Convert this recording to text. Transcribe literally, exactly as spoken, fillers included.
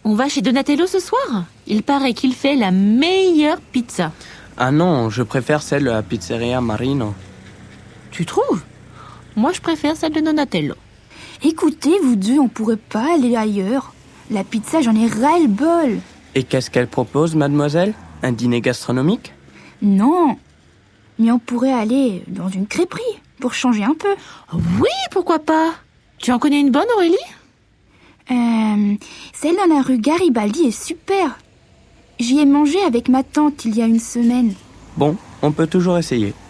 On va chez Donatello ce soir? Il paraît qu'il fait la meilleure pizza. Ah non, je préfère celle de la pizzeria Marino. Tu trouves? Moi, je préfère celle de Donatello. Écoutez, vous deux, on pourrait pas aller ailleurs. La pizza, j'en ai ras-le-bol. Et qu'est-ce qu'elle propose, mademoiselle? Un dîner gastronomique? Non, mais on pourrait aller dans une crêperie pour changer un peu. Oui, pourquoi pas? Tu en connais une bonne, Aurélie? Euh, celle dans la rue Garibaldi est super. J'y ai mangé avec ma tante il y a une semaine. Bon, on peut toujours essayer.